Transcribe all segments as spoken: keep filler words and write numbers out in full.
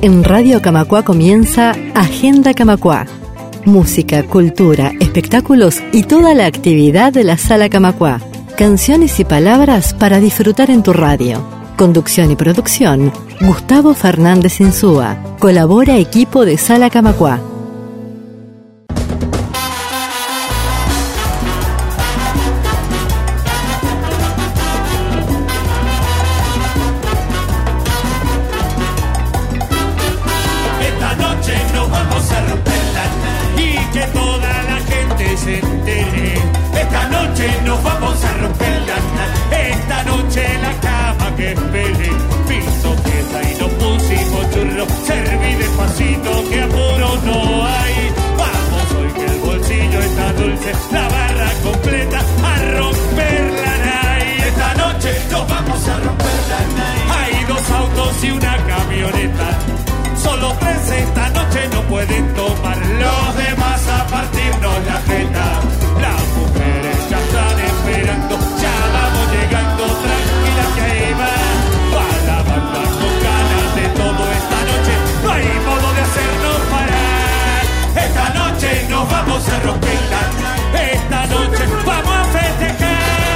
En Radio Camacuá comienza Agenda Camacuá. Música, cultura, espectáculos y toda la actividad de la Sala Camacuá. Canciones y palabras para disfrutar en tu radio. Conducción y producción, Gustavo Fernández Insúa. Colabora equipo de Sala Camacuá. La barra completa a romper la night. Esta noche nos vamos a romper la night. Hay dos autos y una camioneta. Solo tres esta noche no pueden tomar. Los demás a partirnos la jeta. Las mujeres ya están esperando. Ya vamos llegando, tranquila que ahí va. Va la banda con ganas de todo esta noche. No hay modo de hacernos parar. Esta noche nos vamos a romper la night. Esta noche vamos a festejar.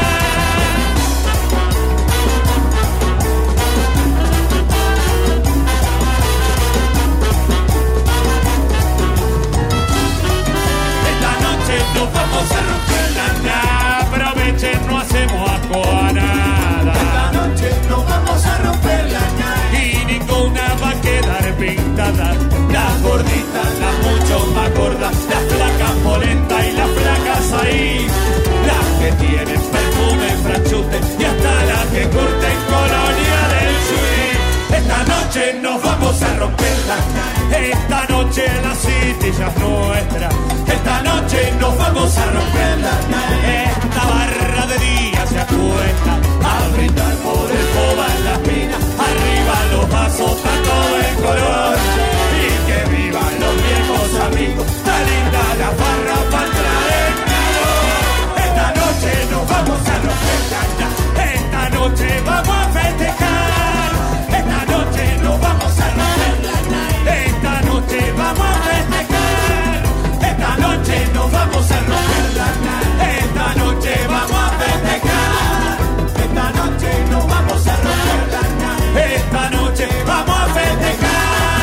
Esta noche nos vamos a romper la nada. Aprovechen, no hacemos asco a nada. Esta noche nos vamos a romper la nada. Y ninguna va a quedar pintada. Las gorditas, las mucho más gordas, las flacas polentas y las flacas ahí, las que tienen perfume, franchute y hasta las que curten colonia del Chuy. Esta noche nos vamos a romperla. Esta noche la city ya es nuestra. Esta noche nos vamos a romperla. Esta barra de día se acuesta a brindar por el coba en las minas. Arriba los vasos, está todo en color. Y que vivan los viejos amigos. Está linda la barra para entrar en calor. Esta noche nos vamos a romper la. Esta noche vamos a festejar. Esta noche nos vamos a romper la. Esta noche vamos a festejar. Esta noche nos vamos a romper la. Esta noche vamos a festejar. Esta noche nos vamos a romper la. Esta noche vamos a festejar.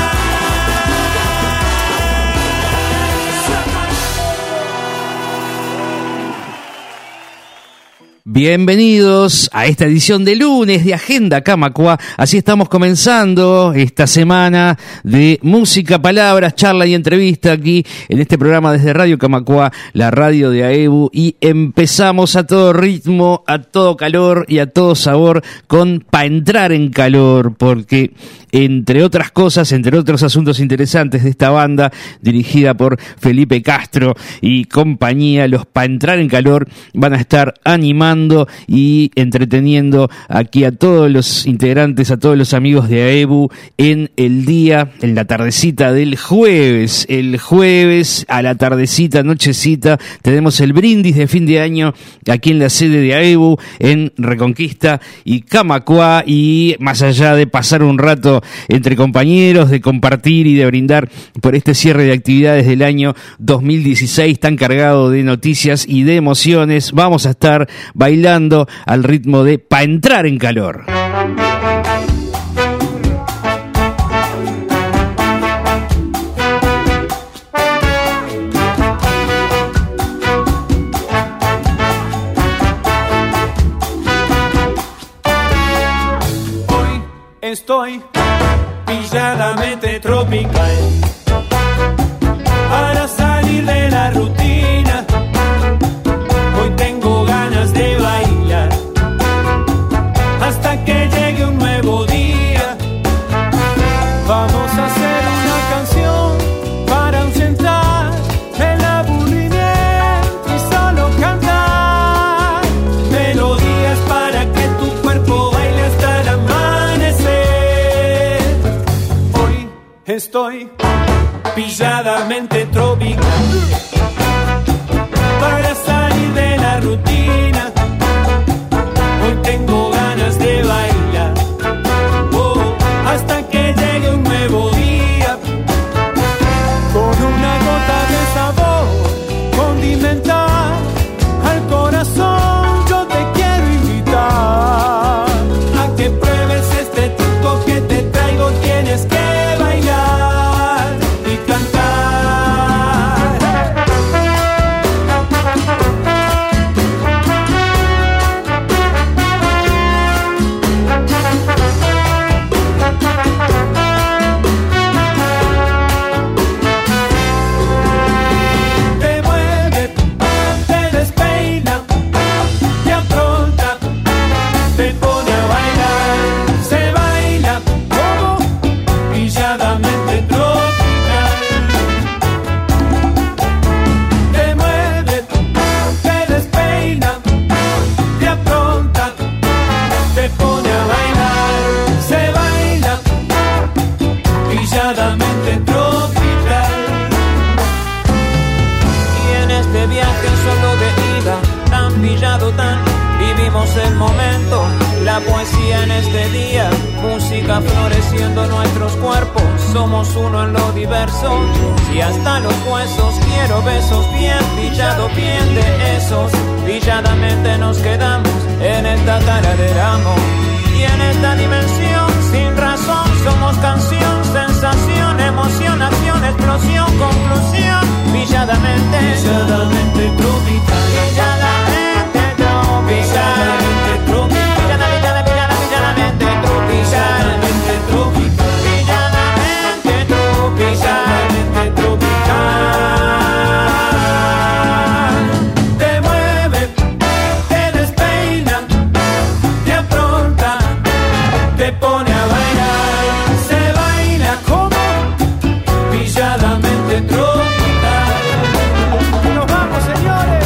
Bienvenidos a esta edición de lunes de Agenda Camacuá. Así estamos comenzando esta semana de música, palabras, charla y entrevista aquí en este programa desde Radio Camacuá, la radio de A E B U, y empezamos a todo ritmo, a todo calor y a todo sabor con Pa' Entrar en Calor, porque entre otras cosas, entre otros asuntos interesantes de esta banda dirigida por Felipe Castro y compañía, los Pa' Entrar en Calor van a estar animando y entreteniendo aquí a todos los integrantes, a todos los amigos de A E B U en el día, en la tardecita del jueves. El jueves a la tardecita, nochecita, tenemos el brindis de fin de año aquí en la sede de A E B U en Reconquista y Camacuá, y más allá de pasar un rato entre compañeros, de compartir y de brindar por este cierre de actividades del año dos mil dieciséis tan cargado de noticias y de emociones, vamos a estar bailando al ritmo de Pa' Entrar en Calor. Hoy estoy pilladamente tropical para salir de la rutina. Hoy tengo ganas de bailar hasta que llegue un nuevo día. Vamos a hacer una canción para ausentar el aburrimiento y solo cantar melodías para que tu cuerpo baile hasta el amanecer. Hoy estoy pilladamente tropical para salir de la rutina. Hoy tengo ganas de bailar, oh, hasta que llegue un nuevo día. pilladamente tropical. Y en este viaje solo de ida, tan pillado, tan vivimos el momento, la poesía en este día, música floreciendo nuestros cuerpos, somos uno en lo diverso, y hasta los huesos quiero besos, bien pillado, bien de esos, pilladamente nos quedamos en esta taradera amor, y en esta dimensión sin razón somos canción, sensación, emoción, acción, explosión, conclusión, pilladamente, pilladamente tropical, pilladamente tropical, pilladamente tropical, pillada, pillada, pilladamente tropical, pilladamente tropical, pilladamente tropical, te mueve, te despeina, te apronta, te pone a bailar, se baila como pilladamente tropical. Nos vamos, señores.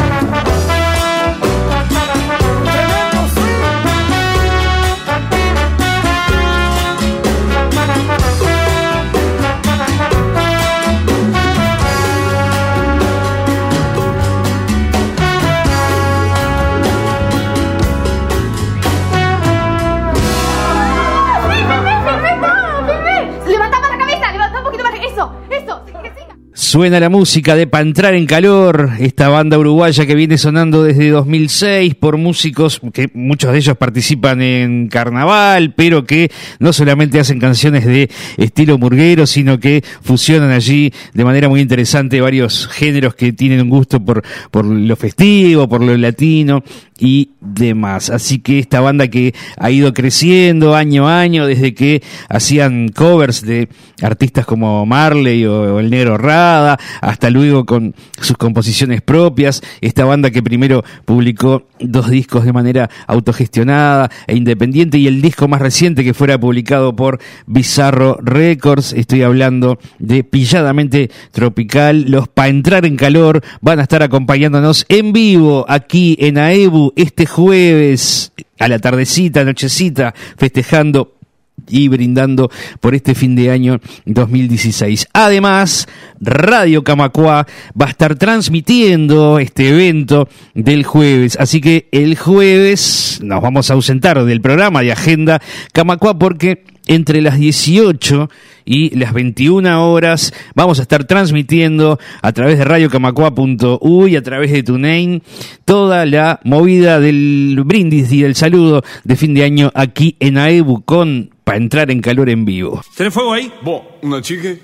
Suena la música de Pa' Entrar en Calor, esta banda uruguaya que viene sonando desde dos mil seis por músicos que muchos de ellos participan en carnaval, pero que no solamente hacen canciones de estilo murguero, sino que fusionan allí de manera muy interesante varios géneros que tienen un gusto por, por lo festivo, por lo latino y demás. Así que esta banda que ha ido creciendo año a año desde que hacían covers de artistas como Marley o, o El Negro Rada, hasta luego con sus composiciones propias. Esta banda que primero publicó dos discos de manera autogestionada e independiente, y el disco más reciente que fuera publicado por Bizarro Records. Estoy hablando de Pilladamente Tropical. Los Pa' Entrar en Calor van a estar acompañándonos en vivo aquí en AEBU este jueves a la tardecita, nochecita, festejando y brindando por este fin de año dos mil dieciséis. Además, Radio Camacuá va a estar transmitiendo este evento del jueves, así que el jueves nos vamos a ausentar del programa de Agenda Camacuá porque entre las dieciocho y las veintiuna horas vamos a estar transmitiendo a través de radio camacua punto u y a través de TuneIn toda la movida del brindis y del saludo de fin de año aquí en AEBU con Pa' Entrar en Calor en vivo. ¿Tenés fuego ahí? Vos, una chique.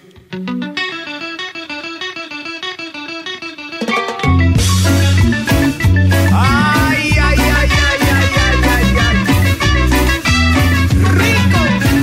Ay, ay, ay, ay, ay, ay, ay, ay. Rico.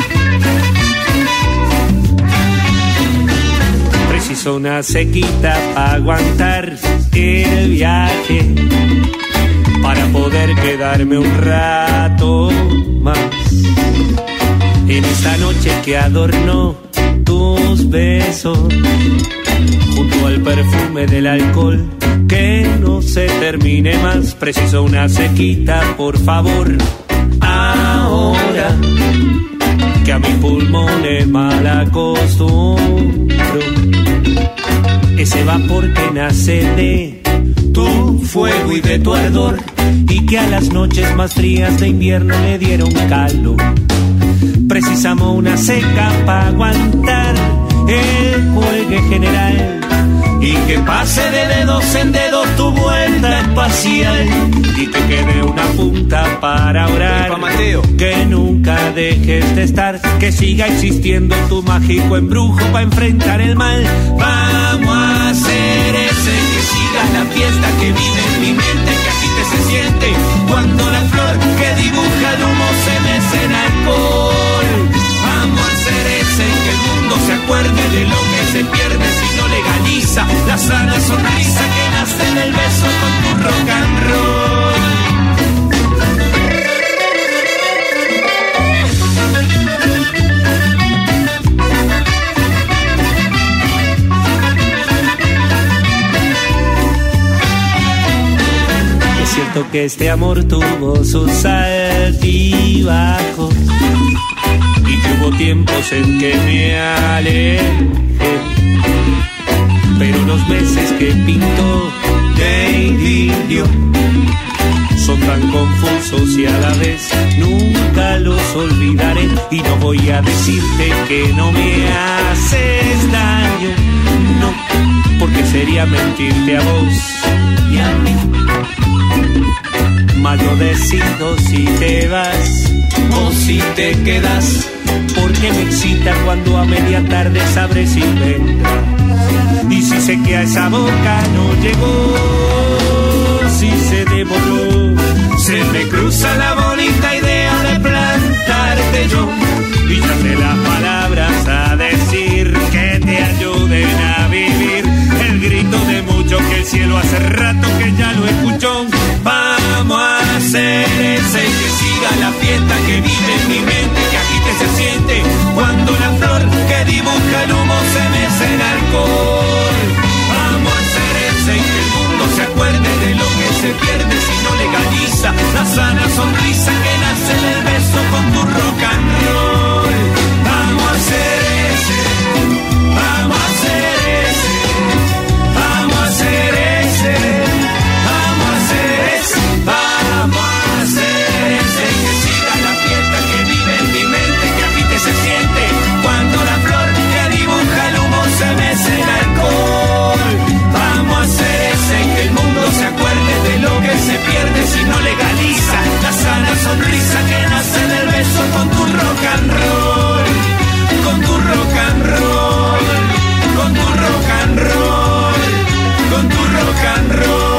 Preciso una sequita para aguantar el viaje, para poder quedarme un rato más en esta noche que adornó tus besos, junto al perfume del alcohol que no se termine más. Preciso una sequita, por favor, ahora que a mis pulmones mal acostumbro. Ese vapor que nace de tu fuego y de tu ardor, y que a las noches más frías de invierno le dieron calor. Precisamos una seca para aguantar el juegue general, y que pase de dedos en dedos tu vuelta espacial, y que quede una punta para orar, que nunca dejes de estar, que siga existiendo tu mágico embrujo para enfrentar el mal. Vamos a hacer ese, que siga la fiesta que vive en mi mente, que agite se siente cuando la flor que dibuja el humo se mece en alcohol. Vamos a hacer ese, que el mundo se acuerde de lo que se pierde si no legaliza la sana sonrisa que nace del beso con tu rock and roll. Es cierto que este amor tuvo sus altibajos, y que hubo tiempos en que me alejé. Pero los meses que pintó de idilio son tan confusos y a la vez nunca los olvidaré. Y no voy a decirte que no me haces daño, no, porque sería mentirte a vos y a mí. Mas yo decido si te vas o si te quedas, porque me excita cuando a media tarde sabré si vendrá. Y si sé que a esa boca no llegó, si se devoró, se me cruza la bonita idea de plantarte yo y darte las palabras a decir que te ayuden a vivir. El grito de muchos que el cielo hace rato que ya lo escuchó. Vamos a hacer ese que siga la fiesta que vive en mi mente, que agite se siente cuando la flor que dibuja el humo se mece en alcohol. Vamos a hacer ese que el mundo se acuerde de lo que se pierde si no legaliza la sana sonrisa que nace del beso con tu rock and roll. Vamos a hacer ese, vamos a hacer ese, vamos a hacer ese, vamos a hacer ese, vamos a hacer ese que siga la fiesta que vive en mi mente, que agite se siente cuando la flor que dibuja el humo se mece en alcohol. Vamos a hacer ese que el mundo se acuerde de lo que se pierde si no legaliza la sana sonrisa que nace del beso con tu rock and roll, con tu rock and roll, con tu rock and roll, con tu rock and roll.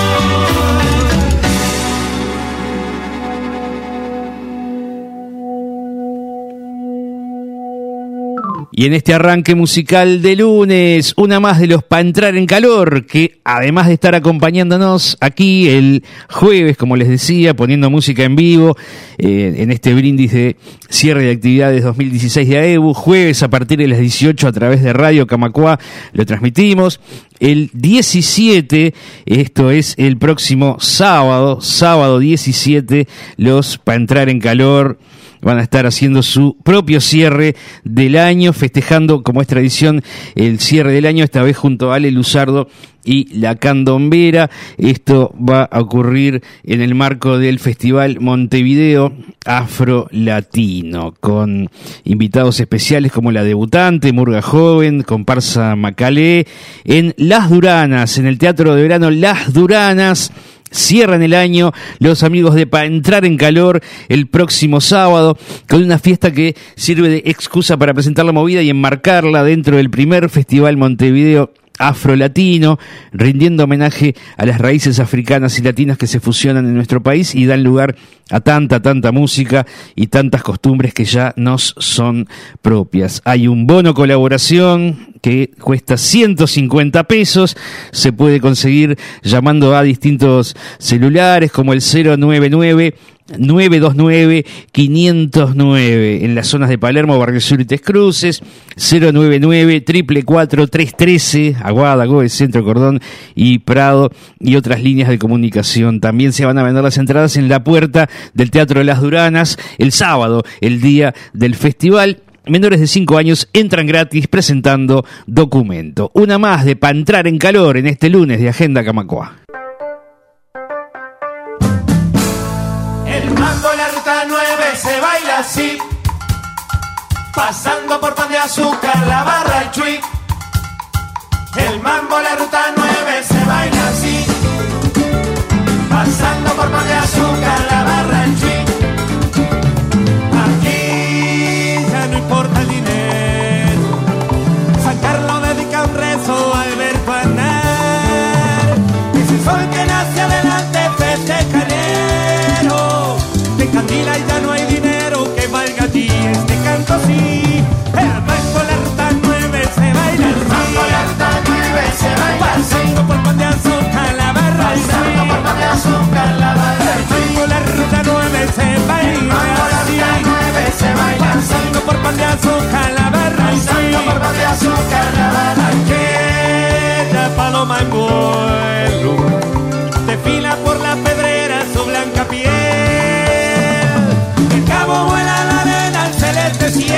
Y en este arranque musical de lunes, una más de los Pa' Entrar en Calor, que además de estar acompañándonos aquí el jueves, como les decía, poniendo música en vivo, eh, en este brindis de cierre de actividades dos mil dieciséis de A E B U, jueves a partir de las dieciocho a través de Radio Camacuá, lo transmitimos. El diecisiete, esto es el próximo sábado, sábado diecisiete, los Pa' Entrar en Calor van a estar haciendo su propio cierre del año, festejando, como es tradición, el cierre del año, esta vez junto a Ale Luzardo y La Candombera. Esto va a ocurrir en el marco del Festival Montevideo Afro Latino, con invitados especiales como la debutante, Murga Joven, comparsa Macalé, en Las Duranas, en el Teatro de Verano Las Duranas. Cierran el año los amigos de Pa' Entrar en Calor el próximo sábado con una fiesta que sirve de excusa para presentar la movida y enmarcarla dentro del primer Festival Montevideo Afro-Latino, rindiendo homenaje a las raíces africanas y latinas que se fusionan en nuestro país y dan lugar a tanta, tanta música y tantas costumbres que ya nos son propias. Hay un bono colaboración que cuesta ciento cincuenta pesos, se puede conseguir llamando a distintos celulares como el cero nueve nueve, nueve dos nueve, cinco cero nueve en las zonas de Palermo, Barrio Sur y Tres Cruces, cero nueve nueve, cuatro cuatro cuatro, tres uno tres, Aguada, Gómez, Centro Cordón y Prado y otras líneas de comunicación. También se van a vender las entradas en la puerta del Teatro de las Duranas el sábado, el día del festival. Menores de cinco años entran gratis presentando documento. Una más de Pa' Entrar en Calor en este lunes de Agenda Camacuá. El mambo, la ruta nueve se baila así, pasando por Pan de Azúcar, La Barra y Chuy. El mambo, la ruta nueve se baila así, pasando por Pan de Azúcar, La Barra y Chuy. Aquí ya no importa el dinero, San Carlos dedica un rezo a Alberto Aznar. Ese sol que nace adelante festeja enero, de candila y ya no hay dinero que valga a ti este canto sí. El mambo, la ruta nueve se baila así, el mambo, la ruta nueve se baila así, pasando por Pan de Azúcar, La Barra y Chuy. Pasando por Pan de Azúcar, La Barra y Chuy. El mambo, la ruta nueve se baila así, el mambo, la ruta nueve se baila así, pasando por Pan de Azúcar, La Barra y Chuy. Pasando por Pan de Azúcar, La Barra y Chuy. Aquella paloma en vuelo desfila por la pedrera su blanca piel. El cabo vuela la arena al celeste cielo.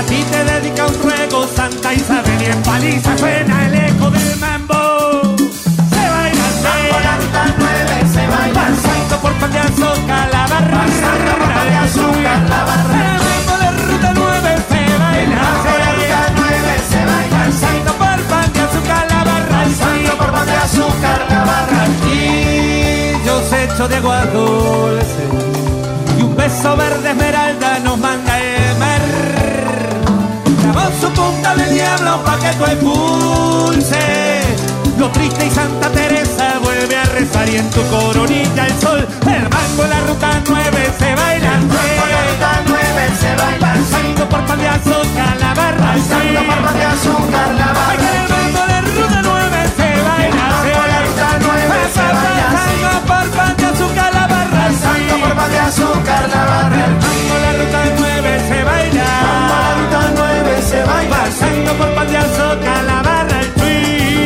y te dedica un ruego Santa Isabel y en paliza suena el eco del mambo. Se baila Mambo la ruta nueve, se baila pasando por Pan de Azúcar, la barra, pasando por Pan de Azúcar, la barra. el mambo de ruta nueve se baila, Mambo la ruta nueve, se baila pasando por Pan de Azúcar, la barra, pasando por Pan de Azúcar, la barra. y yo se echo de agua dulce y un beso verde esmeralda nos manda el mar. Clavó su punta de diablo pa' que tú expulses lo triste y Santa Teresa vuelve a rezar y en tu coronilla el sol. El mango en la ruta nueve se baila. Mambo la ruta nueve, se baila Pasando por Pan de Azúcar, la barra. pasando por Pan de Azúcar, la Ay, que barra. el mango de ruta nueve se baila. Se Mambo la ruta nueve, se baila Pasando por Pan de Azúcar, la barra. pasando por Pan de Azúcar, la barra. El mango en la ruta nueve se baila. Mambo la ruta nueve, se baila Pasando por Pan de Azúcar, la barra. El twin.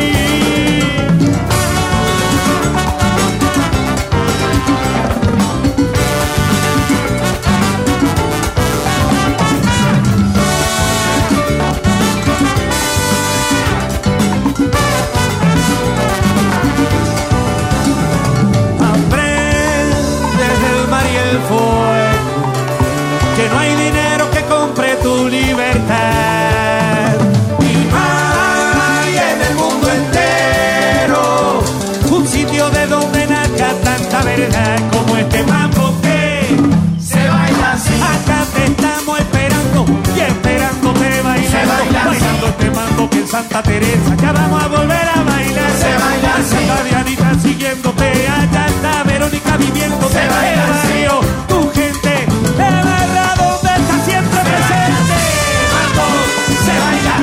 Aprendes del mar y el fuego que no hay dinero que compre tu libertad. Y no hay en el mundo entero un sitio de donde nazca tanta verdad como este mambo que se baila así. acá te estamos esperando y esperando te bailando, Se baila así. bailando este mambo que en Santa Teresa ya vamos a volver a bailar. Se baila así. Está Dianita siguiéndote, allá está Verónica viviendo Se baila así. barrio, tu gente, la barra donde está siempre presente. Mambo, se baila.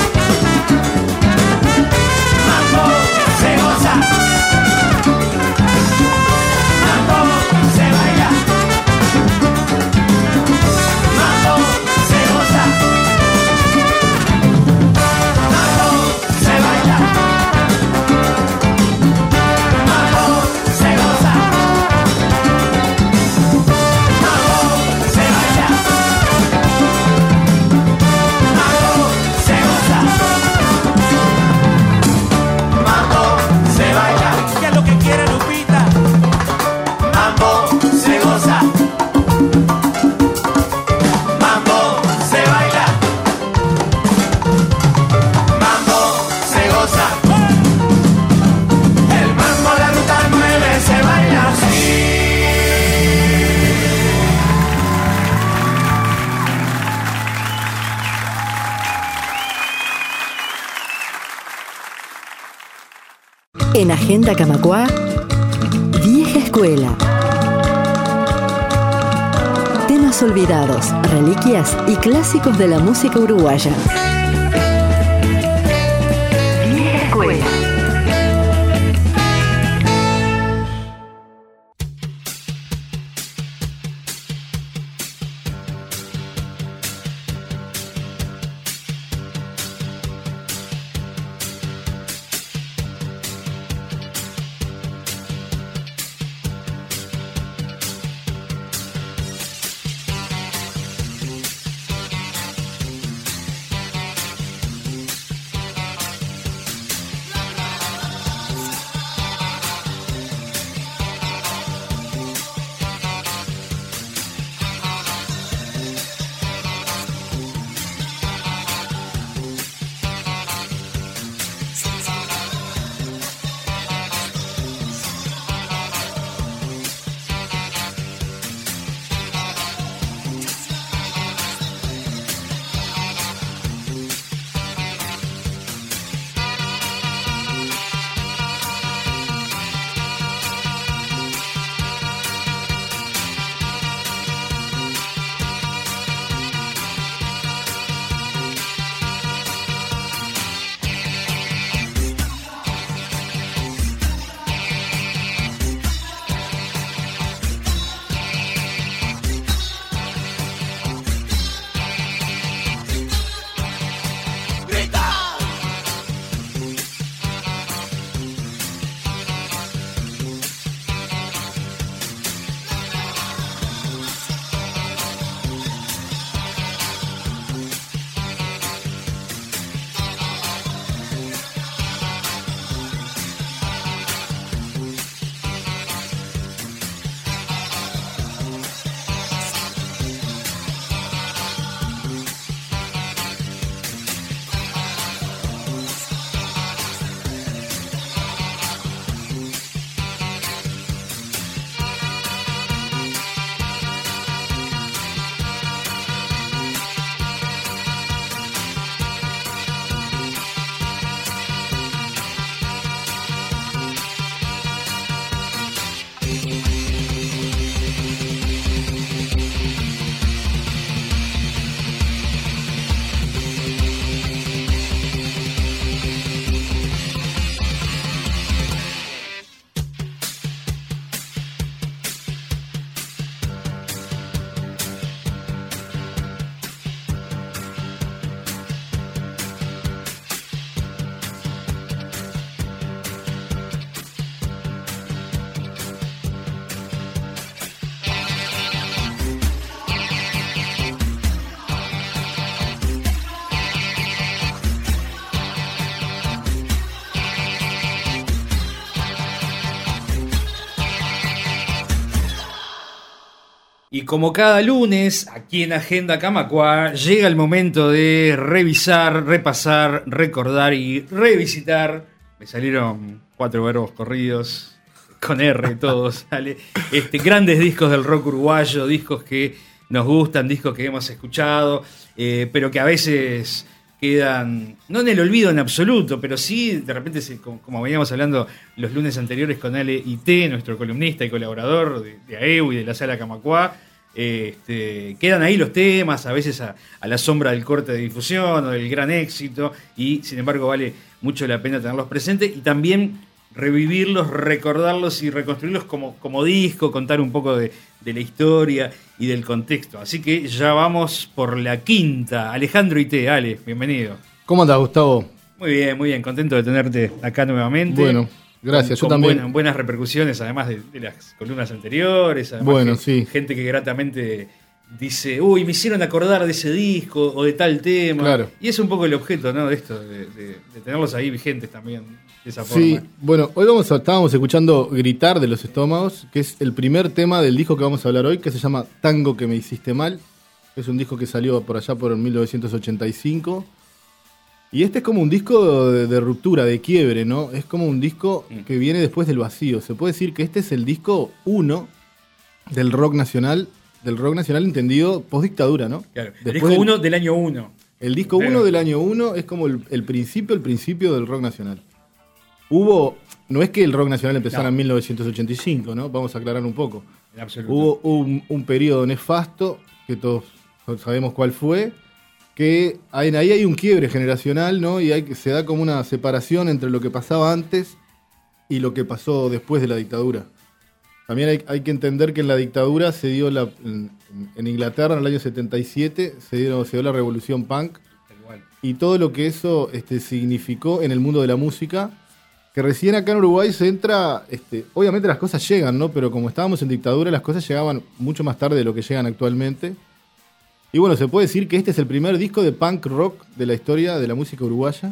Mambo, se goza. Mambo, se baila. Mambo, se goza. Mambo, se baila. Mambo, se goza. Mambo, se baila. Mambo, se goza. Mambo, se baila. ¿Qué es lo que quiere Lupita? Mambo, se goza. Mambo, se baila. Mambo, se goza. El mambo, la ruta nueve, se baila así. En Agenda Camacuá, Vieja Escuela. Temas olvidados, reliquias y clásicos de la música uruguaya. Vieja Escuela. Y como cada lunes, aquí en Agenda Camacuá, llega el momento de revisar, repasar, recordar y revisitar. Me salieron cuatro verbos corridos, con R todos, sale. Este, grandes discos del rock uruguayo, discos que nos gustan, discos que hemos escuchado, eh, pero que a veces quedan, no en el olvido en absoluto, pero sí, de repente, se, como, como veníamos hablando los lunes anteriores con Ale Ité, nuestro columnista y colaborador de, de A E U y de la Sala Camacuá, eh, este, quedan ahí los temas, a veces a, a la sombra del corte de difusión o del gran éxito, y sin embargo vale mucho la pena tenerlos presentes y también revivirlos, recordarlos y reconstruirlos como, como disco, contar un poco de, de la historia y del contexto. Así que ya vamos por la quinta. Alejandro Ité, Ale, bienvenido. ¿Cómo andas, Gustavo? Muy bien, muy bien, contento de tenerte acá nuevamente. Bueno, gracias, con, yo con también. Buena, buenas repercusiones, además de, de las columnas anteriores. Además bueno, que, sí. Gente que gratamente dice, uy, me hicieron acordar de ese disco o de tal tema. Claro. Y es un poco el objeto, ¿no? De esto, de, de, de tenerlos ahí vigentes también. De esa forma. Sí, bueno, hoy vamos a, estábamos escuchando Gritar de Los Estómagos, que es el primer tema del disco que vamos a hablar hoy, que se llama Tango que me hiciste mal. Es un disco que salió por allá por mil novecientos ochenta y cinco. Y este es como un disco de, de ruptura, de quiebre, ¿no? Es como un disco que viene después del vacío. Se puede decir que este es el disco uno del rock nacional, del rock nacional entendido post-dictadura, ¿no? Claro, el Después disco del, uno del año uno. El disco uno del año uno es como el, el principio, el principio del rock nacional. Hubo, no es que el rock nacional empezara no. en mil novecientos ochenta y cinco, ¿no? Vamos a aclarar un poco. En absoluto. Hubo un, un periodo nefasto, que todos sabemos cuál fue, que hay, ahí hay un quiebre generacional, ¿no? Y hay, se da como una separación entre lo que pasaba antes y lo que pasó después de la dictadura. También hay, hay que entender que en la dictadura se dio la, en, en Inglaterra en el año setenta y siete se dio, se dio la revolución punk y todo lo que eso este, significó en el mundo de la música, que recién acá en Uruguay se entra, este, obviamente las cosas llegan, ¿no? Pero como estábamos en dictadura, las cosas llegaban mucho más tarde de lo que llegan actualmente. Y bueno, se puede decir que este es el primer disco de punk rock de la historia de la música uruguaya.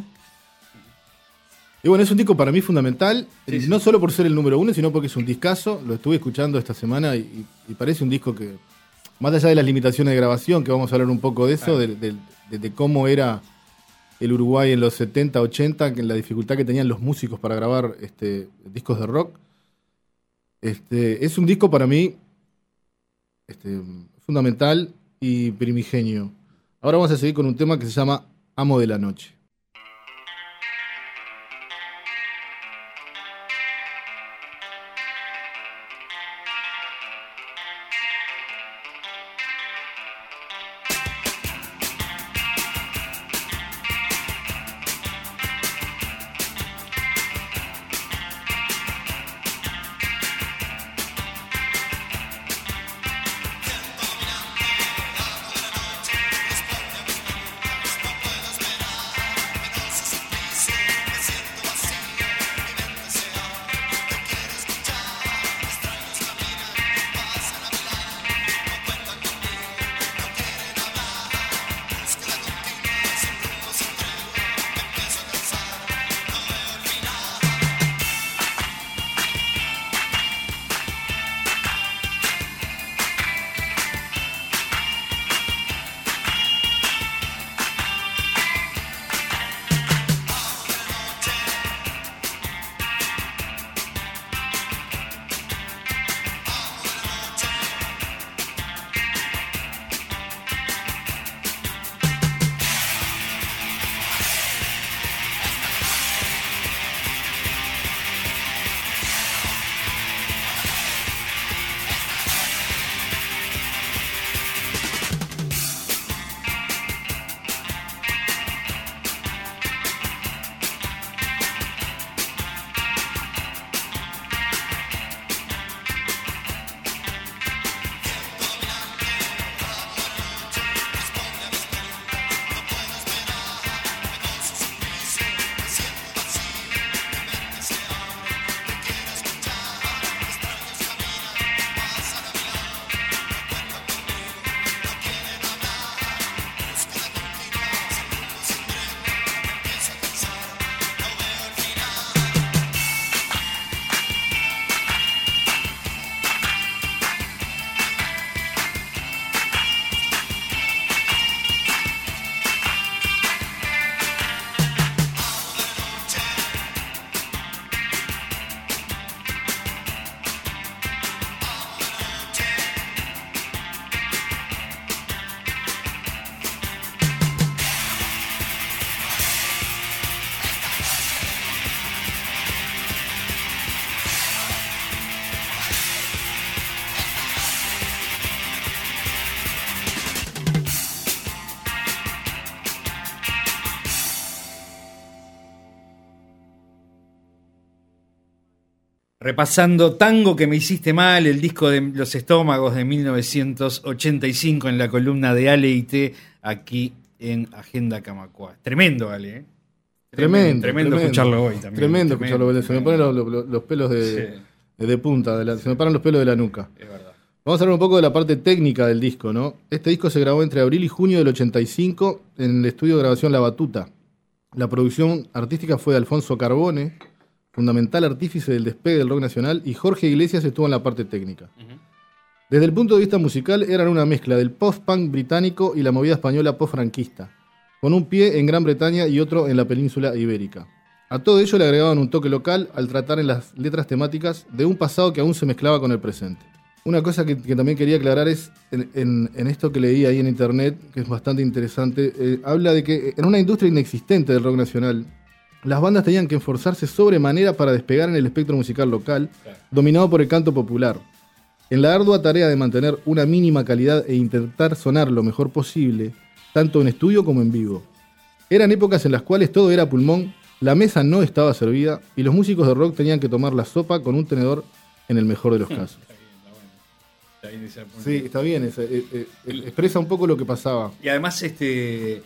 Y bueno, es un disco para mí fundamental, sí, sí. no solo por ser el número uno, sino porque es un discazo. Lo estuve escuchando esta semana y, y parece un disco que, más allá de las limitaciones de grabación, que vamos a hablar un poco de eso, claro. de, de, de, de cómo era el Uruguay en los setenta, ochenta, que la dificultad que tenían los músicos para grabar este, discos de rock. Este, es un disco para mí este, fundamental y primigenio. Ahora vamos a seguir con un tema que se llama Amo de la Noche. repasando Tango que me hiciste mal, el disco de Los Estómagos de mil novecientos ochenta y cinco en la columna de Ale y T, aquí en Agenda Camacuá. Tremendo, Ale, ¿eh? Tremendo, Tremendo, tremendo escucharlo hoy también. Tremendo, Tremendo, escucharlo hoy. Se me ponen los, los- los pelos de, Sí. de, de punta, de la- se me paran los pelos de la nuca. Es verdad. Vamos a hablar un poco de la parte técnica del disco, ¿no? Este disco se grabó entre abril y junio del ochenta y cinco en el estudio de grabación La Batuta. La producción artística fue de Alfonso Carbone, fundamental artífice del despegue del rock nacional, y Jorge Iglesias estuvo en la parte técnica. Desde el punto de vista musical, eran una mezcla del post-punk británico y la movida española post-franquista, con un pie en Gran Bretaña y otro en la península ibérica. A todo ello le agregaban un toque local al tratar en las letras temáticas de un pasado que aún se mezclaba con el presente. Una cosa que, que también quería aclarar es, en, en- en esto que leí ahí en internet, que es bastante interesante, eh, habla de que en una industria inexistente del rock nacional, las bandas tenían que esforzarse sobremanera para despegar en el espectro musical local, dominado por el canto popular. En la ardua tarea de mantener una mínima calidad e intentar sonar lo mejor posible, tanto en estudio como en vivo. Eran épocas en las cuales todo era pulmón, la mesa no estaba servida y los músicos de rock tenían que tomar la sopa con un tenedor en el mejor de los casos. Está bien ese punto. Sí, está bien, es- eh, eh, eh, expresa un poco lo que pasaba. Y además este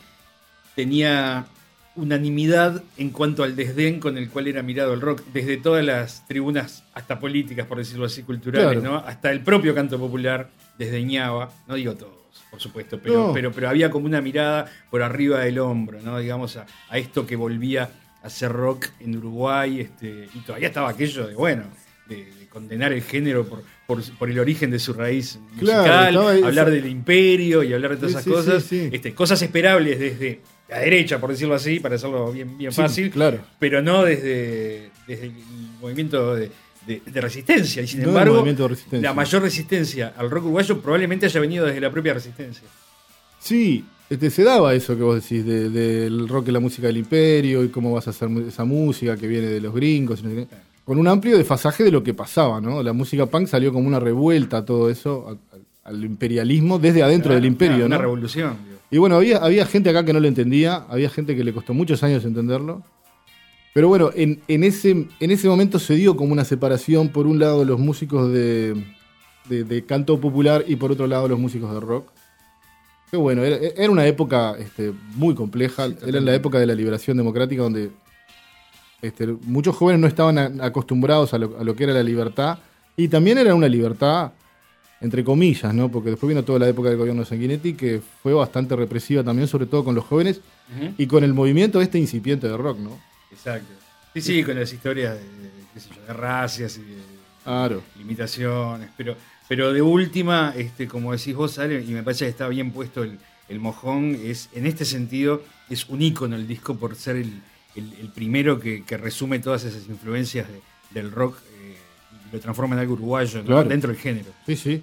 tenía unanimidad en cuanto al desdén con el cual era mirado el rock, desde todas las tribunas, hasta políticas, por decirlo así, culturales, Claro. ¿no? Hasta el propio canto popular desdeñaba, no digo todos, por supuesto, pero, No. pero, pero había como una mirada por arriba del hombro, ¿no? Digamos, a, a esto que volvía a hacer rock en Uruguay, este, y todavía estaba aquello de, bueno, de, de condenar el género por, por, por el origen de su raíz Claro, musical, estaba ahí- hablar del imperio y hablar de todas Sí, esas sí, cosas, sí, sí. Este, cosas esperables desde la derecha, por decirlo así, para hacerlo bien, bien Sí, fácil, claro. pero no desde, desde el movimiento de, de- de resistencia. Y sin No del embargo, movimiento de resistencia. la mayor resistencia al rock uruguayo probablemente haya venido desde la propia resistencia. Sí, este, se daba eso que vos decís, de- del rock y la música del imperio, y cómo vas a hacer mu- esa música que viene de los gringos, y no sé qué. Con un amplio desfasaje de lo que pasaba, ¿no? La música punk salió como una revuelta a todo eso, a- a- al imperialismo desde adentro del imperio, Una, una ¿no? revolución. digo. Y bueno, había, había gente acá que no lo entendía, había gente que le costó muchos años entenderlo. Pero bueno, en, en, ese, en ese momento se dio como una separación, por un lado los músicos de, de, de canto popular y por otro lado los músicos de rock. Que bueno, era, era una época este, muy compleja, era en la época de la liberación democrática donde este, muchos jóvenes no estaban a- acostumbrados a lo, a lo que era la libertad, y también era una libertad entre comillas, ¿no? Porque después vino toda la época del gobierno de Sanguinetti, que fue bastante represiva también, sobre todo con los jóvenes Ujú. y con el movimiento este incipiente de rock, ¿no? Exacto. Sí, sí, con las historias de, de, qué sé yo, de racias y de Claro. limitaciones, pero, pero de última, este, como decís vos, Ale, y me parece que está bien puesto el, el mojón, es, en este sentido, es un ícono el disco por ser el, el- el primero que, que resume todas esas influencias de- del rock eh, y lo transforma en algo uruguayo, ¿no? Claro. Dentro del género. Sí, sí.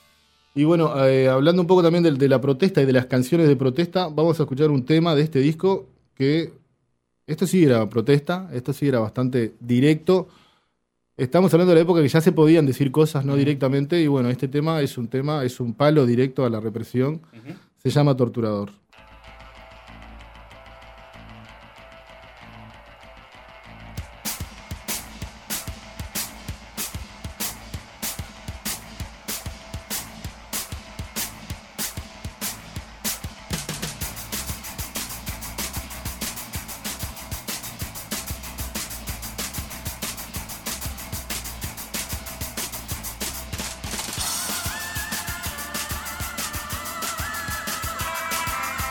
Y bueno, eh, hablando un poco también de, de la protesta y de las canciones de protesta, vamos a escuchar un tema de este disco que, esto sí era protesta, esto sí era bastante directo. Estamos hablando de la época que ya se podían decir cosas no directamente, y bueno, este tema es un tema, es un palo directo a la represión. Se llama Torturador. Torturador.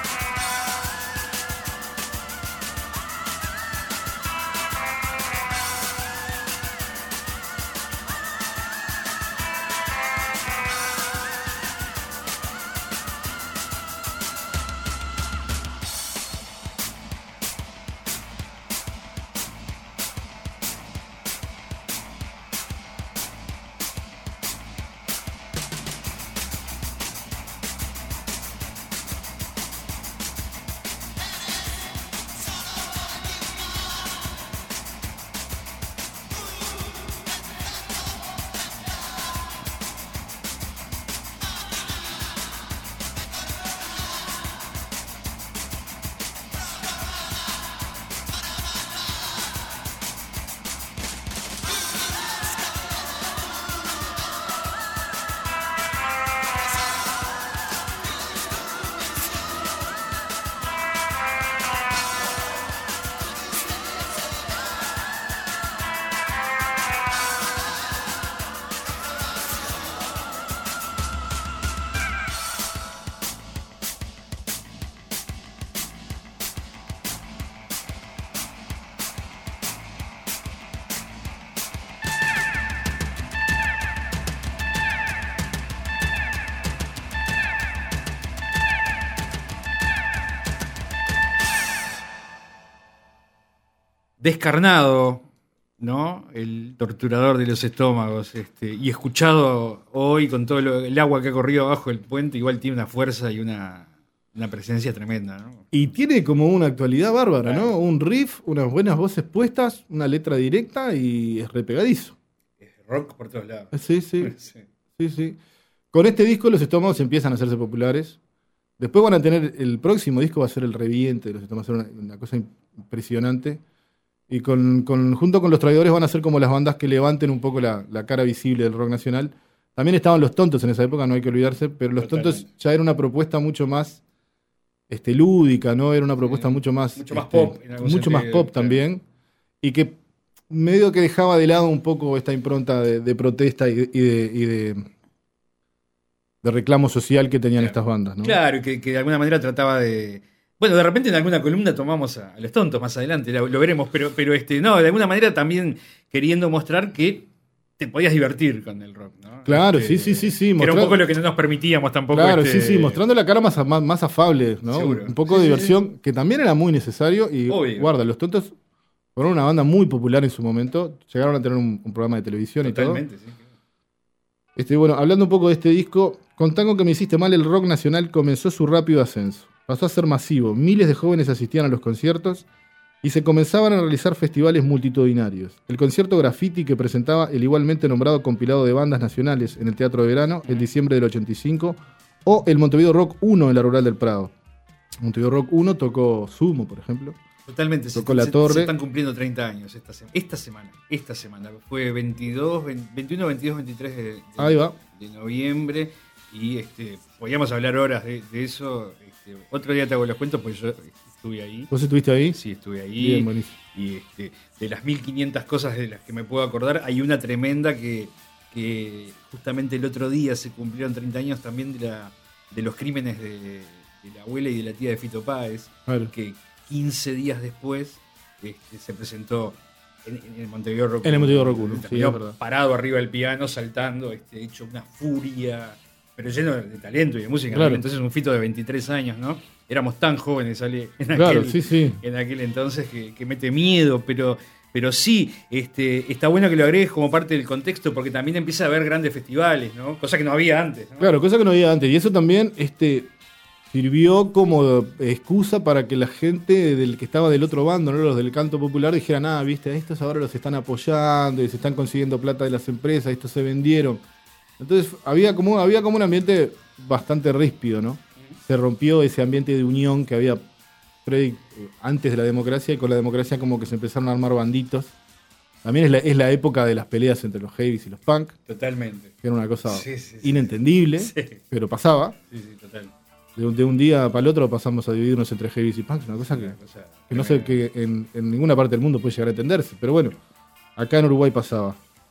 descarnado, ¿no? El torturador de los estómagos. Este, y escuchado hoy con todo lo, el agua que ha corrido abajo del puente, igual tiene una fuerza y una, una presencia tremenda, ¿no? Y tiene como una actualidad bárbara, Claro. ¿no? Un riff, unas buenas voces puestas, una letra directa y es repegadizo. Es rock por todos lados. Sí, sí, Sí. sí, sí. Con este disco los estómagos empiezan a hacerse populares. Después van a tener, el próximo disco va a ser el reviente de los estómagos, va a ser una, una cosa impresionante. Y con, con, junto con los Traidores van a ser como las bandas que levanten un poco la, la cara visible del rock nacional. También estaban Los Tontos en esa época, no hay que olvidarse, pero Los Totalmente. Tontos ya era una propuesta mucho más este, lúdica, ¿no? Era una propuesta Sí. mucho más... Mucho más este, pop, en algún mucho más sentido, pop claro. también. Y que medio que dejaba de lado un poco esta impronta de, de protesta y de, y de, y de, de reclamo social que tenían Claro. estas bandas, ¿no? Claro, y que, que de alguna manera trataba de... Bueno, de repente en alguna columna tomamos a, a Los Tontos más adelante, lo, lo veremos, pero, pero este, no, de alguna manera también queriendo mostrar que te podías divertir con el rock, ¿no? Claro, Este, sí, sí, sí, sí, que era un mostrar- poco lo que no nos permitíamos tampoco. Claro, este, sí, sí, mostrando la cara más, más, más afable, ¿no? Seguro. Un poco Sí, de sí, diversión, que también era muy necesario. Y Obvio. guarda, Los Tontos fueron una banda muy popular en su momento. Llegaron a tener un, un programa de televisión Totalmente, y todo. sí. Este, bueno, hablando un poco de este disco, con Tango que me hiciste mal, el rock nacional comenzó su rápido ascenso. Pasó a ser masivo, miles de jóvenes asistían a los conciertos y se comenzaban a realizar festivales multitudinarios. El concierto Graffiti que presentaba el igualmente nombrado compilado de bandas nacionales en el Teatro de Verano en diciembre del ochenta y cinco, o el Montevideo Rock uno en la Rural del Prado. Montevideo Rock uno tocó Sumo, por ejemplo. Totalmente. Se, Tocó La se- Torre. se están cumpliendo treinta años esta, sema- esta semana. Esta semana. Fue veintidós, veinte, veintiuno, veintidós, veintitrés de, de- Ahí va. de noviembre. Y este, podíamos hablar horas de, de eso. Este, otro día te hago los cuentos, pues yo estuve ahí. ¿Vos estuviste ahí? Sí, estuve ahí. Bien, buenísimo. Y este, de las mil quinientas cosas de las que me puedo acordar, hay una tremenda que, que justamente el otro día se cumplieron treinta años también de, la, de los crímenes de, de la abuela y de la tía de Fito Páez, Claro. que quince días después este, se presentó en, en el Montevideo Rock. En el Montevideo Rock uno, sí, Terminó es verdad. parado arriba del piano, saltando, este, hecho una furia, pero lleno de talento y de música. Claro. ¿no? Entonces un Fito de veintitrés años, ¿no? Éramos tan jóvenes Ale, en aquel, Claro, sí, sí. en aquel entonces que, que mete miedo, pero, pero sí, este, está bueno que lo agregues como parte del contexto porque también empieza a haber grandes festivales, ¿no? Cosa que no había antes, ¿no? Claro, cosa que no había antes. Y eso también este, sirvió como excusa para que la gente del que estaba del otro bando, ¿no? Los del canto popular, dijeran, ah, viste, a estos ahora los están apoyando y se están consiguiendo plata de las empresas, estos se vendieron. Entonces había como, había como un ambiente bastante ríspido, ¿no? Se rompió ese ambiente de unión que había pre- antes de la democracia, y con la democracia como que se empezaron a armar banditos. También es la, es la época de las peleas entre los heavies y los punk, Totalmente. que era una cosa Sí, sí, sí. inentendible, Sí. pero pasaba. Sí, sí, total. De un, de un día para el otro pasamos a dividirnos entre heavies y punks, una cosa que, Una cosa que no sé que en, en ninguna parte del mundo puede llegar a entenderse. Pero bueno, acá en Uruguay pasaba.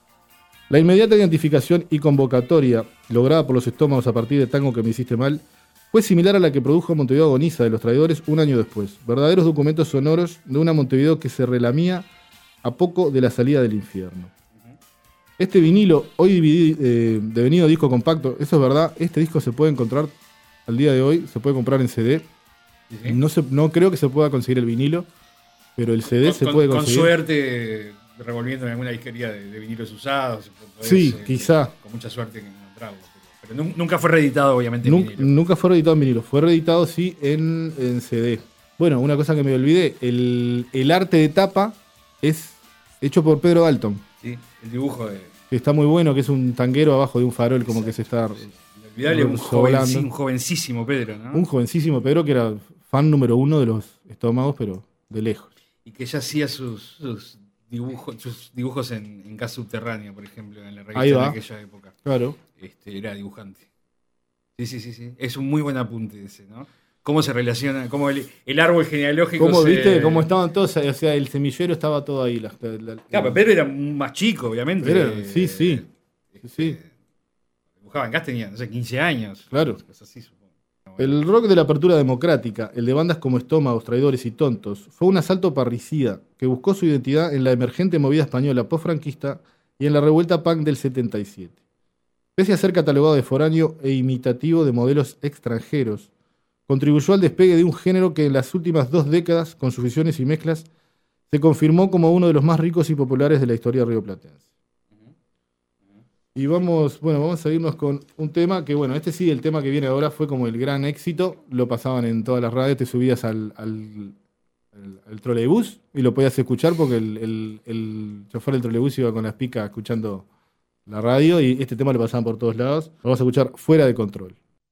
La inmediata identificación y convocatoria lograda por los estómagos a partir de Tango que me hiciste mal fue similar a la que produjo Montevideo Agoniza de los Traidores un año después. Verdaderos documentos sonoros de una Montevideo que se relamía a poco de la salida del infierno. Este vinilo, hoy dividi- eh, devenido disco compacto, eso es verdad, este disco se puede encontrar al día de hoy, se puede comprar en C D. Sí, sí. No, se, no creo que se pueda conseguir el vinilo, pero el C D Con- se con- puede con conseguir. suerte, revolviendo en alguna disquería de, de vinilos usados. podés, Sí, eh, quizá. Con mucha suerte que encontrarlo. Pero, pero nun- nunca fue reeditado, obviamente, en Nun- vinilo. nunca fue reeditado en vinilo, fue reeditado sí en, en C D. Bueno, una cosa que me olvidé, el, el arte de tapa es hecho por Pedro Dalton, Sí, el dibujo de. que está muy bueno, que es un tanguero abajo de un farol como que se está... Inolvidable, un, Sobrando. jovenci- un jovencísimo Pedro, ¿no? Un jovencísimo Pedro que era fan número uno de los estómagos, pero de lejos. Y que ya hacía sus, sus dibujos, sus dibujos en, en gas subterráneo, por ejemplo, en la Ahí revista va. de aquella época. Claro. Este, era dibujante. Sí, sí, sí, sí. Es un muy buen apunte ese, ¿no? Cómo se relaciona, cómo el, el árbol genealógico ¿Cómo se... viste? ¿Cómo estaban todos? O sea, el semillero estaba todo ahí. La, la- la- Claro, pero Pedro era más chico, obviamente. Era- sí, sí. Este, Sí. Dibujaba en gas, tenía, no sé, quince años. Claro. Cosas así, supongo. No, bueno. El rock de la apertura democrática, el de bandas como Estómagos, Traidores y Tontos, fue un asalto parricida que buscó su identidad en la emergente movida española post-franquista y en la revuelta punk del setenta y siete. Pese a ser catalogado de foráneo e imitativo de modelos extranjeros, contribuyó al despegue de un género que en las últimas dos décadas, con sus fusiones y mezclas, se confirmó como uno de los más ricos y populares de la historia rioplatense. Y vamos, bueno, vamos a seguirnos con un tema que, bueno, este sí, el tema que viene ahora fue como el gran éxito. Lo pasaban en todas las radios, te subías al, al, al, al trolebús y lo podías escuchar porque el, el, el chofer del trolebús iba con las picas escuchando la radio y este tema lo pasaban por todos lados. Lo vamos a escuchar Fuera de Control.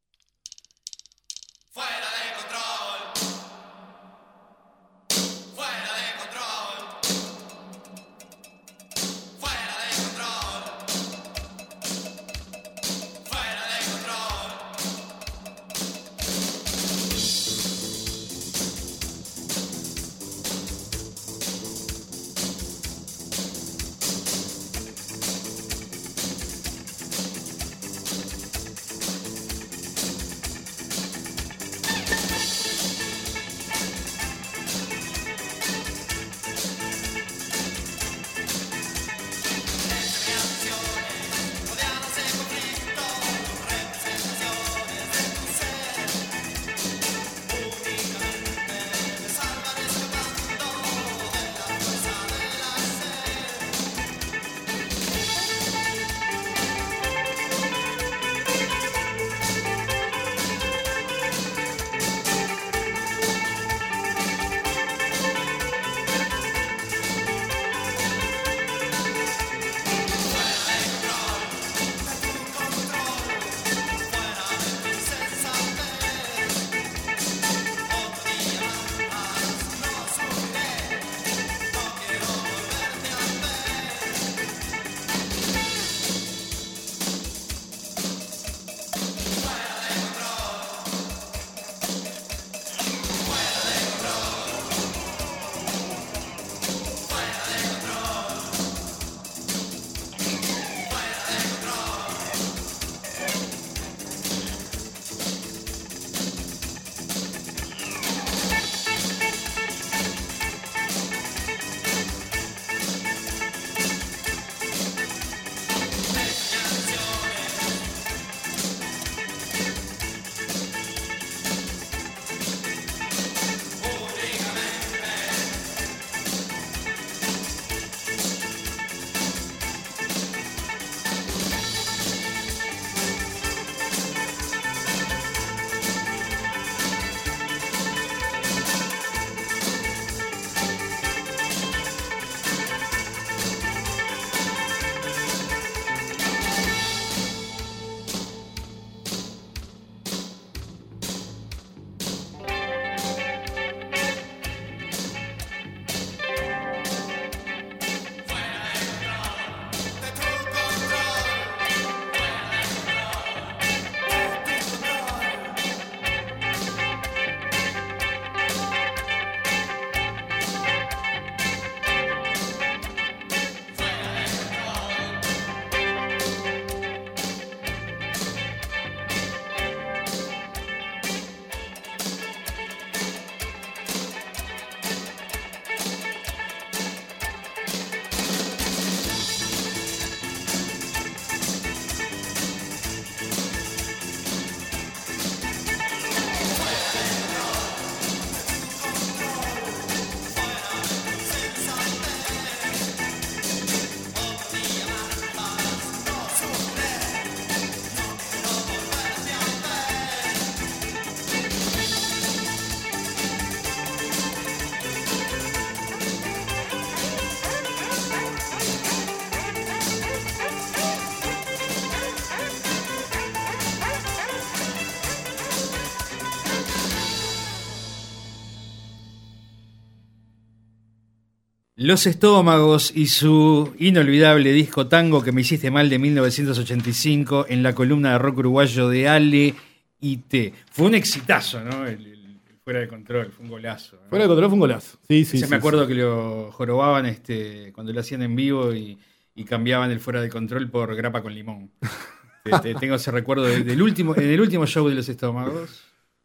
Los Estómagos y su inolvidable disco Tango que me hiciste mal de mil novecientos ochenta y cinco en la columna de rock uruguayo de Ale y T. Fue un exitazo, ¿no? El, el Fuera de Control, fue un golazo, ¿no? Fuera de Control fue un golazo. Sí, sí. Se sí, me acuerdo sí. que lo jorobaban este, cuando lo hacían en vivo y, y cambiaban el Fuera de Control por Grapa con Limón. te, te, tengo ese recuerdo de, del último, en el último show de Los Estómagos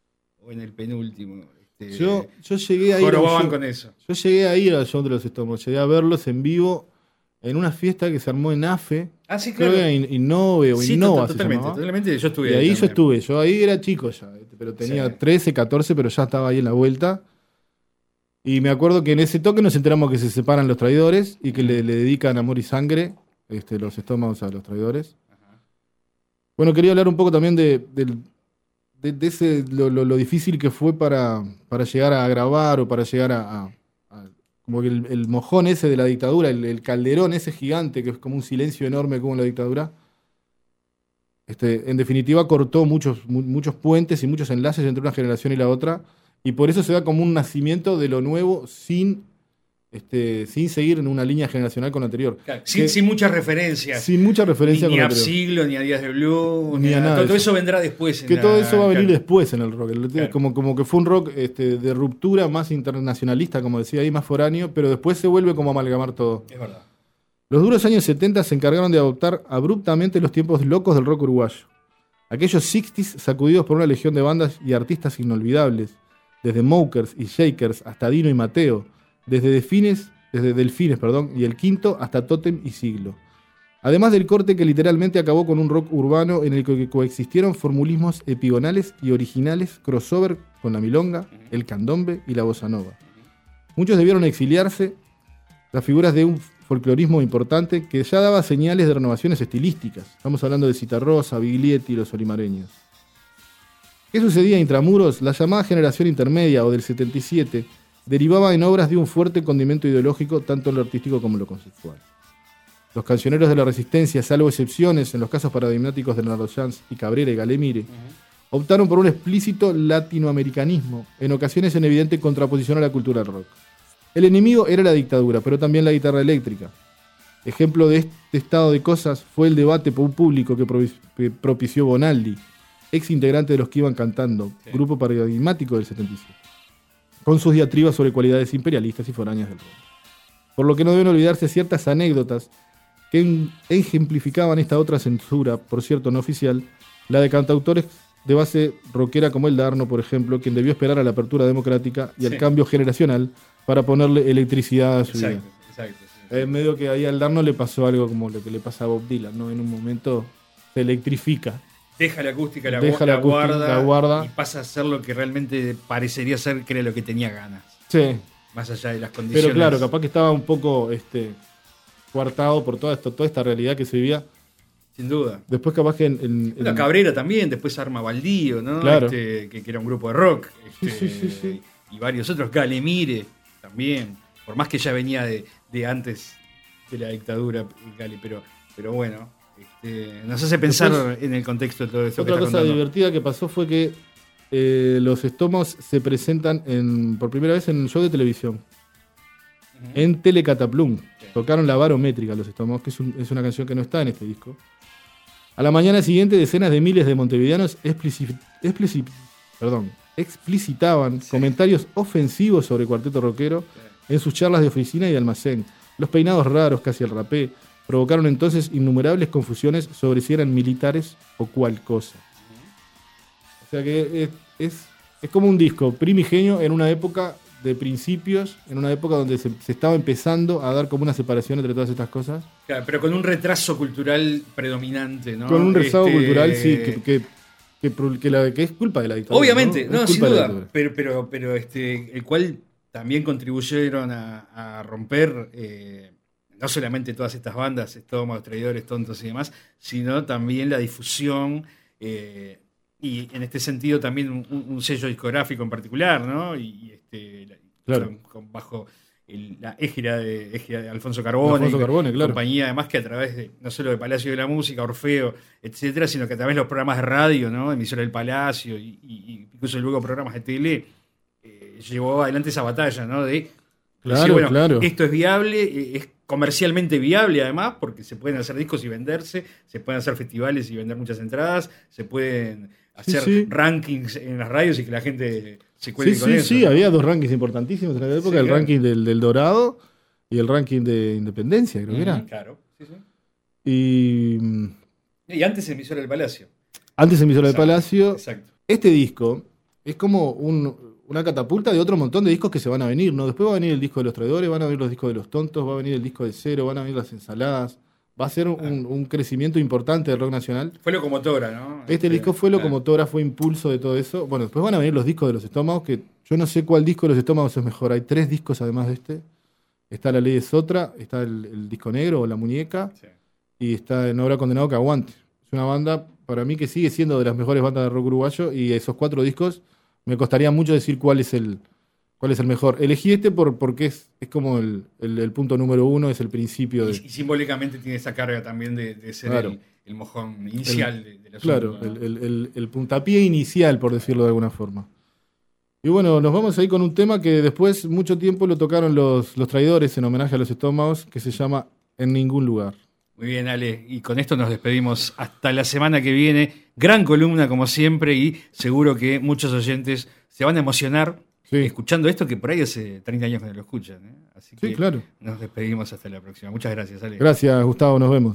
o en el penúltimo. Este, Yo, yo llegué a ir a un jorobaban show- con eso. Yo llegué a ir al show de Los Estómagos, llegué a verlos en vivo en una fiesta que se armó en AFE. Ah, sí, Creo claro. que era In- Innove o Sí, Innova to- se totalmente, llamaba. totalmente. Yo estuve Y ahí yo también. estuve, yo ahí era chico ya, pero tenía Sí. trece, catorce, pero ya estaba ahí en la vuelta. Y me acuerdo que en ese toque nos enteramos que se separan los traidores y que le, le dedican amor y sangre, este, los estómagos a los traidores. Ajá. Bueno, quería hablar un poco también de, de, de, de ese, lo, lo, lo difícil que fue para, para llegar a grabar o para llegar a... a, a como que el, el mojón ese de la dictadura, el, el calderón ese gigante que es como un silencio enorme como en la dictadura. Este, en definitiva cortó muchos, mu- muchos puentes y muchos enlaces entre una generación y la otra. Y por eso se da como un nacimiento de lo nuevo sin, este, sin seguir en una línea generacional con la anterior. Claro, sin, sin muchas referencias. Sin mucha referencia ni, con ni la a anterior. Siglo, ni a Días de Blues, Ni ni a a nada. todo, todo Eso- eso vendrá después. en Que la- todo eso va a venir claro. después en el rock. El- Claro. Como, como que fue un rock este, de ruptura más internacionalista, como decía ahí, más foráneo, pero después se vuelve como a amalgamar todo. Es verdad. Los duros años setenta se encargaron de adoptar abruptamente los tiempos locos del rock uruguayo. Aquellos sesenta sacudidos por una legión de bandas y artistas inolvidables, desde Mokers y Shakers hasta Dino y Mateo, desde Delfines, desde Delfines, perdón, y El Quinto hasta Totem y Siglo. Además del corte que literalmente acabó con un rock urbano en el que coexistieron formulismos epigonales y originales, crossover con la milonga, el candombe y la bossa nova. Muchos debieron exiliarse, las figuras de un folclorismo importante que ya daba señales de renovaciones estilísticas. Estamos hablando de Citarrosa, Biglietti y los olimareños. ¿Qué sucedía intramuros? La llamada generación intermedia o del setenta y siete derivaba en obras de un fuerte condimento ideológico tanto en lo artístico como en lo conceptual. Los cancioneros de la resistencia, salvo excepciones en los casos paradigmáticos de Leonardo Sanz y Cabrera y Galemire, uh-huh. optaron por un explícito latinoamericanismo, en ocasiones en evidente contraposición a la cultura del rock. El enemigo era la dictadura, pero también la guitarra eléctrica. Ejemplo de este estado de cosas fue el debate por un público que, pro- que propició Bonaldi, ex integrante de Los que iban cantando, sí. grupo paradigmático del setenta y siete, con sus diatribas sobre cualidades imperialistas y foráneas del rock. Por lo que no deben olvidarse ciertas anécdotas que en- ejemplificaban esta otra censura, por cierto no oficial, la de cantautores de base rockera como el Darno, por ejemplo, quien debió esperar a la apertura democrática y sí. al cambio generacional para ponerle electricidad a su exacto, vida. Exacto, sí. Es medio que ahí al Darno le pasó algo como lo que le pasa a Bob Dylan, ¿no? En un momento se electrifica. Deja la acústica, la, Deja la, la, acústica, guarda, la guarda y pasa a ser lo que realmente parecería ser que era lo que tenía ganas. Sí. Más allá de las condiciones. Pero claro, capaz que estaba un poco este, coartado por toda, esto, toda esta realidad que se vivía. Sin duda. Después capaz que en... en, en... La Cabrera también, después Arma Baldío, ¿no? Claro. Este, que, que era un grupo de rock. Este, sí, sí, sí, sí. Y varios otros. Galemire también. Por más que ya venía de, de antes de la dictadura, Gale, pero, pero bueno, este, nos hace pensar después, en el contexto de todo eso. Otra que cosa contando. divertida que pasó fue que eh, los Estómagos se presentan en, por primera vez en un show de televisión. Uh-huh. En Telecataplum. Sí. Tocaron La Barométrica los Estómagos, que es, un, es una canción que no está en este disco. A la mañana siguiente, decenas de miles de montevideanos explici- explici- perdón, explicitaban sí. comentarios ofensivos sobre Cuarteto Rockero sí. en sus charlas de oficina y de almacén. Los peinados raros, casi el rapé, provocaron entonces innumerables confusiones sobre si eran militares o cual cosa. Uh-huh. O sea que es, es, es como un disco primigenio en una época de principios, en una época donde se, se estaba empezando a dar como una separación entre todas estas cosas. Claro, pero con un retraso cultural predominante, ¿no? Con un retraso este... cultural, sí, que, que, que, que, la, que es culpa de la dictadura. Obviamente, no, no sin duda, pero, pero, pero este, el cual también contribuyeron a, a romper eh, no solamente todas estas bandas, Estómagos, Traidores, Tontos y demás, sino también la difusión eh, y en este sentido también un, un sello discográfico en particular, ¿no? Y, y este, la, claro. con, con, bajo el, la égida de, égida de Alfonso Carbone, Alfonso Carbone, claro. compañía, además que a través de no solo de Palacio de la Música, Orfeo, etcétera, sino que a través de los programas de radio, ¿no? Emisora del Palacio y, y incluso luego programas de tele, eh, llevó adelante esa batalla, ¿no? De claro, decir, bueno, claro. esto es viable, es comercialmente viable además, porque se pueden hacer discos y venderse, se pueden hacer festivales y vender muchas entradas, se pueden hacer sí, sí. rankings en las radios y que la gente se cuelgue sí, con sí, eso. Sí, sí, había dos rankings importantísimos en la época, sí, el claro. ranking del, del Dorado y el ranking de Independencia, creo mm, que era. Claro, sí, sí. Y, y antes emisora del Palacio. Antes emisora del Exacto, Palacio. Exacto. Este disco es como un, una catapulta de otro montón de discos que se van a venir, ¿no? Después va a venir el disco de los Traidores, van a venir los discos de los Tontos, va a venir el disco de Cero, van a venir las Ensaladas, va a ser un, un crecimiento importante del rock nacional. Fue locomotora, ¿no? Este, este disco fue locomotora, fue impulso de todo eso. Bueno, después van a venir los discos de Los Estómagos, que yo no sé cuál disco de Los Estómagos es mejor. Hay tres discos además de este. Está La Ley de Sotra, está el, el disco negro o La Muñeca, sí. Y está No Habrá Condenado que Aguante. Es una banda, para mí, que sigue siendo de las mejores bandas de rock uruguayo, y esos cuatro discos me costaría mucho decir cuál es el, cuál es el mejor. Elegí este por, porque es, es como el, el, el punto número uno, es el principio. De... Y, y simbólicamente tiene esa carga también de, de ser claro. el, el mojón inicial el, de, de la Claro, ¿no? el, el, el, el puntapié inicial, por decirlo de alguna forma. Y bueno, nos vamos ahí con un tema que después mucho tiempo lo tocaron los, los Traidores en homenaje a Los Estómagos, que se llama En Ningún Lugar. Muy bien, Ale, y con esto nos despedimos hasta la semana que viene. Gran columna, como siempre, y seguro que muchos oyentes se van a emocionar sí. escuchando esto, que por ahí hace treinta años que no lo escuchan, ¿eh? Así que sí, claro. Nos despedimos hasta la próxima. Muchas gracias, Ale. Gracias, Gustavo, nos vemos.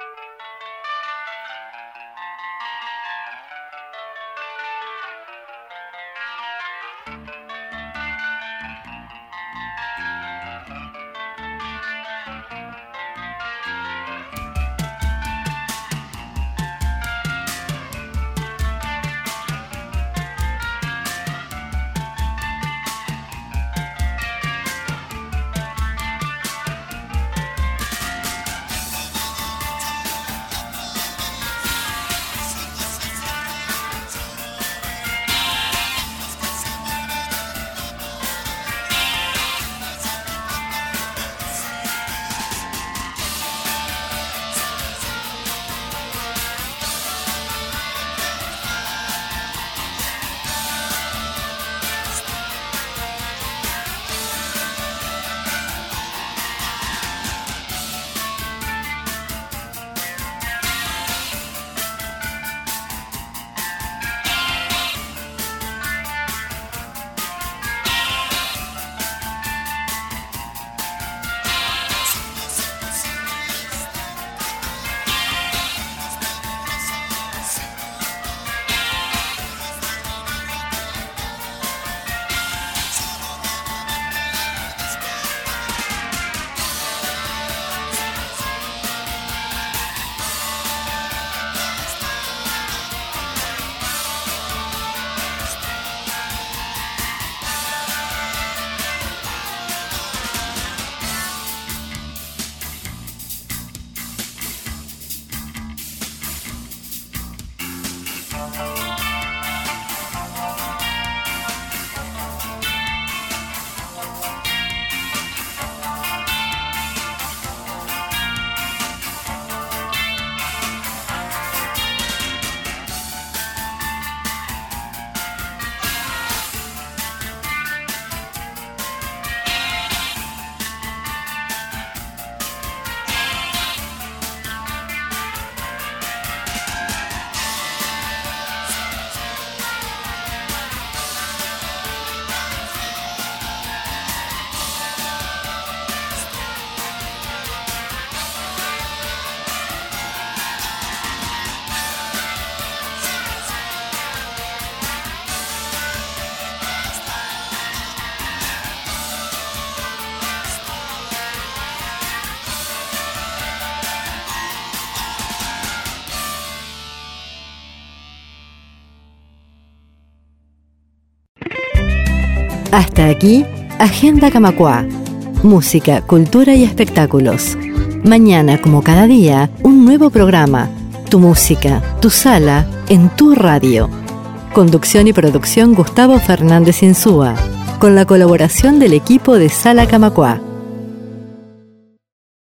Hasta aquí, Agenda Camacuá. Música, cultura y espectáculos. Mañana, como cada día, un nuevo programa. Tu música, tu sala, en tu radio. Conducción y producción Gustavo Fernández Insúa. Con la colaboración del equipo de Sala Camacuá.